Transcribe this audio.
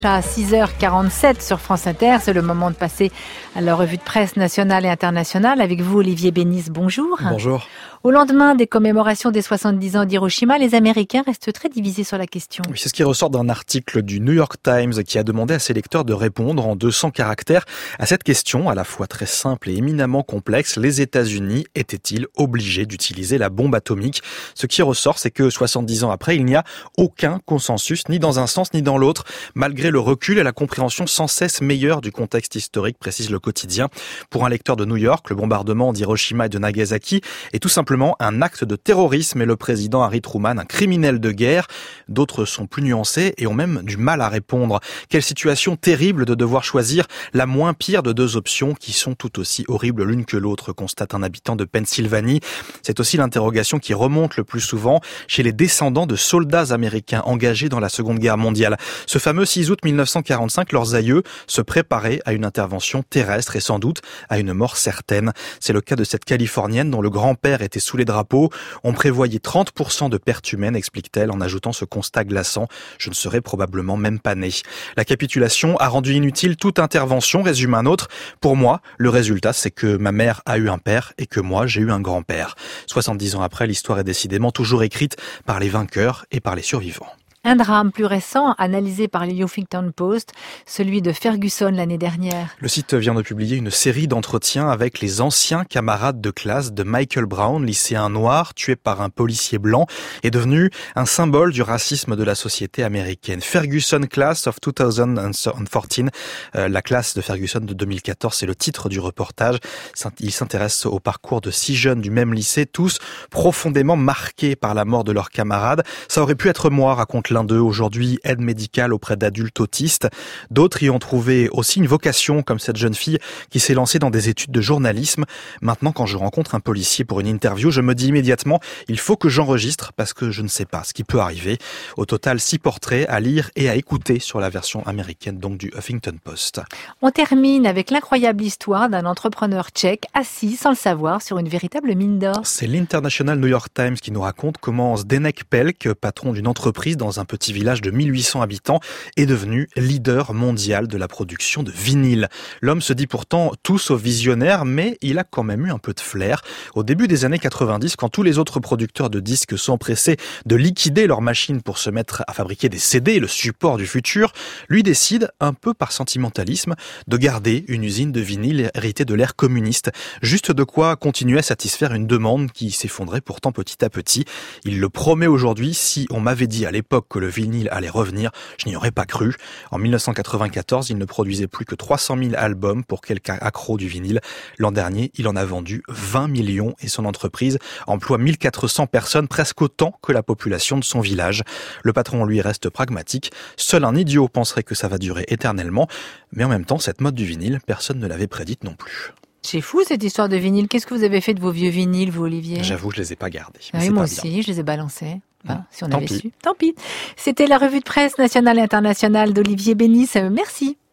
À 6h47 sur France Inter, c'est le moment de passer à la revue de presse nationale et internationale. Avec vous, Olivier Bénis, bonjour. Bonjour. Au lendemain des commémorations des 70 ans d'Hiroshima, les Américains restent très divisés sur la question. Oui, c'est ce qui ressort d'un article du New York Times qui a demandé à ses lecteurs de répondre en 200 caractères à cette question, à la fois très simple et éminemment complexe. Les États-Unis étaient-ils obligés d'utiliser la bombe atomique? Ce qui ressort, c'est que 70 ans après, il n'y a aucun consensus, ni dans un sens ni dans l'autre, malgré le recul et la compréhension sans cesse meilleure du contexte historique, précise le quotidien. Pour un lecteur de New York, le bombardement d'Hiroshima et de Nagasaki est tout simplement un acte de terrorisme et le président Harry Truman un criminel de guerre. D'autres sont plus nuancés et ont même du mal à répondre. Quelle situation terrible de devoir choisir la moins pire de deux options qui sont tout aussi horribles l'une que l'autre, constate un habitant de Pennsylvanie. C'est aussi l'interrogation qui remonte le plus souvent chez les descendants de soldats américains engagés dans la Seconde Guerre mondiale. Ce fameux 6 août 1945, leurs aïeux se préparaient à une intervention terrestre et sans doute à une mort certaine. C'est le cas de cette Californienne dont le grand-père était sous les drapeaux. On prévoyait 30% de pertes humaines, explique-t-elle, en ajoutant ce constat glaçant. Je ne serais probablement même pas né. La capitulation a rendu inutile toute intervention, résume un autre. Pour moi, le résultat, c'est que ma mère a eu un père et que moi, j'ai eu un grand-père. 70 ans après, l'histoire est décidément toujours écrite par les vainqueurs et par les survivants. Un drame plus récent, analysé par le Huffington Post, celui de Ferguson l'année dernière. Le site vient de publier une série d'entretiens avec les anciens camarades de classe de Michael Brown, lycéen noir, tué par un policier blanc, est devenu un symbole du racisme de la société américaine. Ferguson Class of 2014, la classe de Ferguson de 2014, c'est le titre du reportage. Il s'intéresse au parcours de 6 jeunes du même lycée, tous profondément marqués par la mort de leurs camarades. Ça aurait pu être moi, raconte l'un d'eux, aujourd'hui aide médicale auprès d'adultes autistes. D'autres y ont trouvé aussi une vocation, comme cette jeune fille qui s'est lancée dans des études de journalisme. Maintenant, quand je rencontre un policier pour une interview, je me dis immédiatement, il faut que j'enregistre parce que je ne sais pas ce qui peut arriver. Au total, 6 portraits à lire et à écouter sur la version américaine, donc du Huffington Post. On termine avec l'incroyable histoire d'un entrepreneur tchèque assis, sans le savoir, sur une véritable mine d'or. C'est l'International New York Times qui nous raconte comment Zdeněk Pelk, patron d'une entreprise dans un petit village de 1800 habitants, est devenu leader mondial de la production de vinyle. L'homme se dit pourtant tout sauf visionnaire, mais il a quand même eu un peu de flair. Au début des années 90, quand tous les autres producteurs de disques sont pressés de liquider leurs machines pour se mettre à fabriquer des CD, le support du futur, lui décide, un peu par sentimentalisme, de garder une usine de vinyle héritée de l'ère communiste. Juste de quoi continuer à satisfaire une demande qui s'effondrait pourtant petit à petit. Il le promet aujourd'hui, si on m'avait dit à l'époque que le vinyle allait revenir, je n'y aurais pas cru. En 1994, il ne produisait plus que 300 000 albums pour quelques accros du vinyle. L'an dernier, il en a vendu 20 millions et son entreprise emploie 1400 personnes, presque autant que la population de son village. Le patron, lui, reste pragmatique. Seul un idiot penserait que ça va durer éternellement. Mais en même temps, cette mode du vinyle, personne ne l'avait prédite non plus. C'est fou cette histoire de vinyle. Qu'est-ce que vous avez fait de vos vieux vinyles, vous, Olivier? J'avoue, je les ai pas gardés. Oui, moi aussi, je les ai balancés. Enfin, si on avait su. Tant pis. C'était la revue de presse nationale et internationale d'Olivier Bénis. Merci.